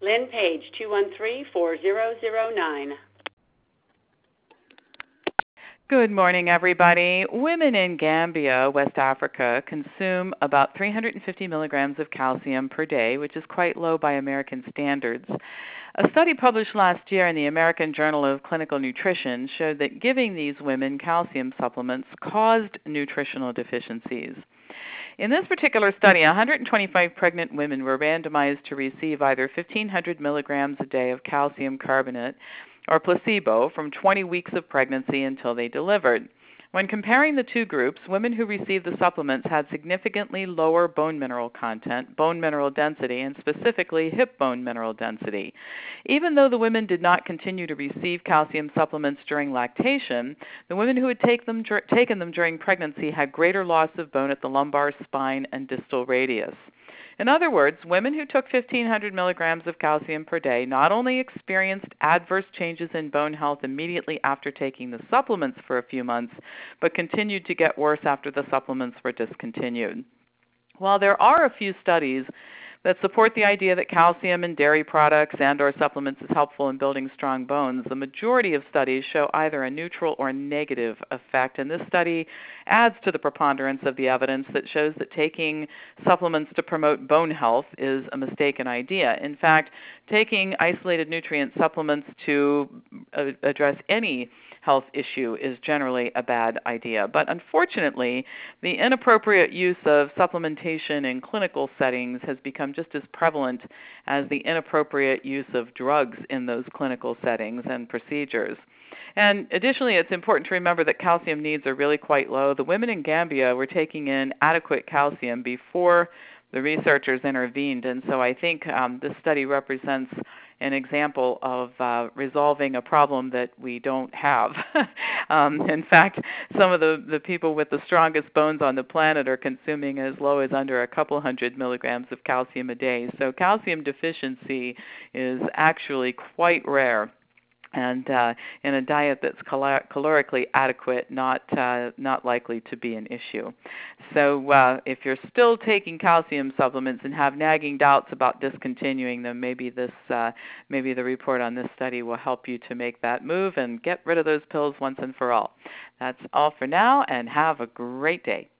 Lynn Page, 213-4009. Good morning, everybody. Women in Gambia, West Africa, consume about 350 milligrams of calcium per day, which is quite low by American standards. A study published last year in the American Journal of Clinical Nutrition showed that giving these women calcium supplements caused nutritional deficiencies. In this particular study, 125 pregnant women were randomized to receive either 1,500 milligrams a day of calcium carbonate or placebo from 20 weeks of pregnancy until they delivered. When comparing the two groups, women who received the supplements had significantly lower bone mineral content, bone mineral density, and specifically hip bone mineral density. Even though the women did not continue to receive calcium supplements during lactation, the women who had taken them during pregnancy had greater loss of bone at the lumbar spine and distal radius. In other words, women who took 1,500 milligrams of calcium per day not only experienced adverse changes in bone health immediately after taking the supplements for a few months, but continued to get worse after the supplements were discontinued. While there are a few studies that support the idea that calcium in dairy products and or supplements is helpful in building strong bones, the majority of studies show either a neutral or negative effect, and this study adds to the preponderance of the evidence that shows that taking supplements to promote bone health is a mistaken idea. In fact, taking isolated nutrient supplements to address any health issue is generally a bad idea. But unfortunately, the inappropriate use of supplementation in clinical settings has become just as prevalent as the inappropriate use of drugs in those clinical settings and procedures. And additionally, it's important to remember that calcium needs are really quite low. The women in Gambia were taking in adequate calcium before the researchers intervened, and so I think this study represents an example of resolving a problem that we don't have. In fact, some of the people with the strongest bones on the planet are consuming as low as under a couple hundred milligrams of calcium a day. So calcium deficiency is actually quite rare, and in a diet that's calorically adequate, not likely to be an issue. So if you're still taking calcium supplements and have nagging doubts about discontinuing them, maybe the report on this study will help you to make that move and get rid of those pills once and for all. That's all for now, and have a great day.